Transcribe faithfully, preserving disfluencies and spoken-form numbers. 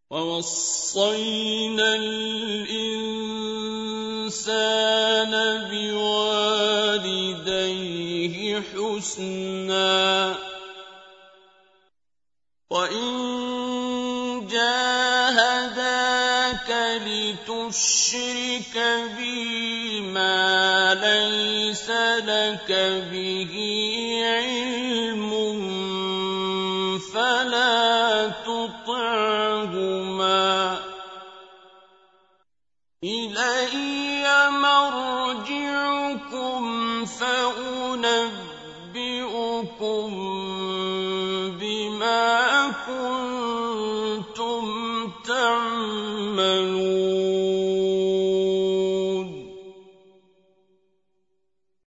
وَوَصَّيْنَا الْإِنسَانَ بِوَالِدَيْهِ حُسْنًا ۖ وَإِن جَاهَدَاكَ لِتُشْرِكَ بِي مَا لَيْسَ لَكَ بِهِ عِلْمٌ فَلَا تُطِعْهُمَا ۚ إِلَيَّ مَرْجِعُكُمْ فَأُنَبِّئُكُم بِمَا كُنتُمْ